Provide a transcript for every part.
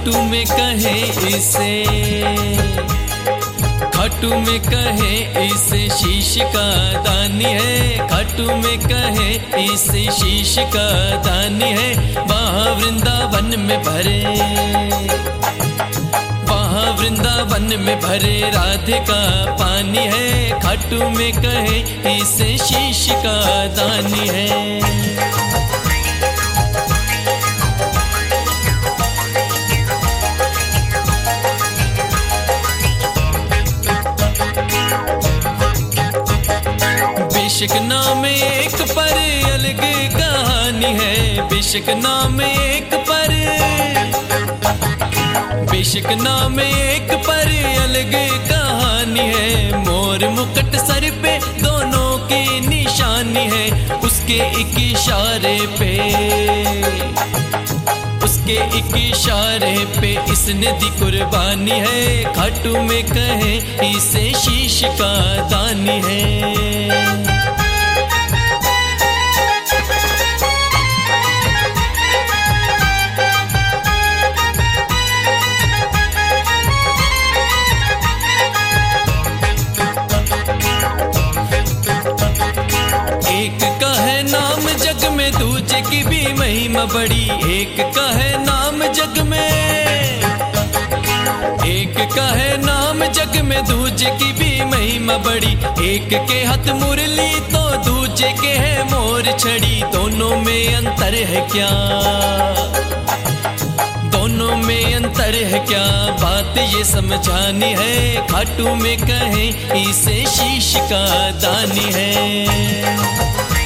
खाटू में कहे इसे, खाटू में कहे इसे शीश का दानी है, खाटू में कहे इसे शीश का दानी है। वहाँ वृंदावन में भरे, वहाँ वृंदावन में भरे राधे का पानी है, खाटू में कहे इसे शीश का दानी है। बेशक नाम एक पर अलग कहानी है, बेशक नाम एक पर, बेशक नाम एक पर अलग कहानी है। मोर मुकुट सर पे दोनों की निशानी है, उसके एक इशारे पे, उसके एक इशारे पे इसने दी कुर्बानी है। खाटू में कहे इसे शीश का दानी है। एक का है नाम जग में, दूजे की भी महिमा बड़ी। एक का है नाम जग में, एक का है नाम जग में, दूजे की भी महिमा बड़ी। एक के हाथ मुरली तो दूजे के है मोर छड़ी। दोनों में अंतर है क्या, दोनों में अंतर है क्या, बात ये समझानी है। खाटू में कहे इसे शीश का दानी है।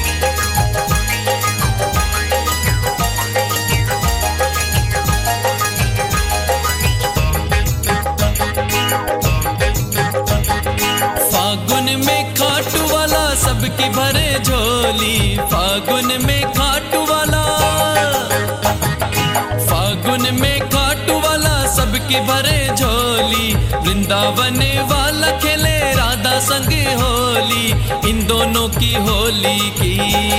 फागुन में खाटू वाला सबकी भरे झोली, फागुन में खाटू वाला, फागुन में खाटू वाला सबकी भरे झोली। वृंदावन वाला खेले राधा संग होली, इन दोनों की होली की,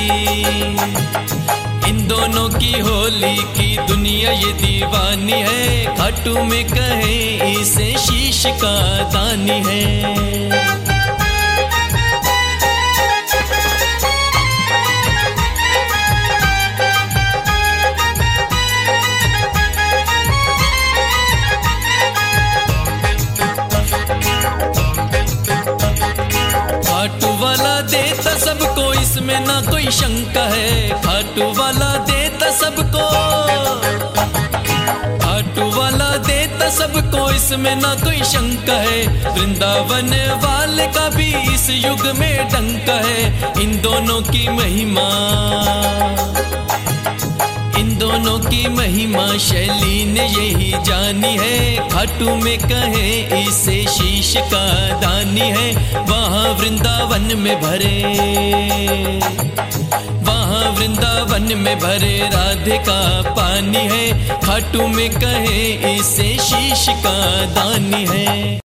इन दोनों की होली की दुनिया ये दीवानी है। खाटू में कहे इसे शीश का दानी है। खाटू वाला देता सबको, इसमें ना कोई शंका है। खाटू वाला देता सबको, खाटू वाला देता सबको, इसमें ना कोई शंका है। वृंदावन वाले का भी इस युग में डंका है। इन दोनों की महिमा, इन दोनों की महिमा शैली ने यही जानी है। खाटू में कहे इसे शीश का दानी है। वहाँ वृंदावन में भरे, वहाँ वृंदावन में भरे राधे का पानी है। खाटू में कहे इसे शीश का दानी है।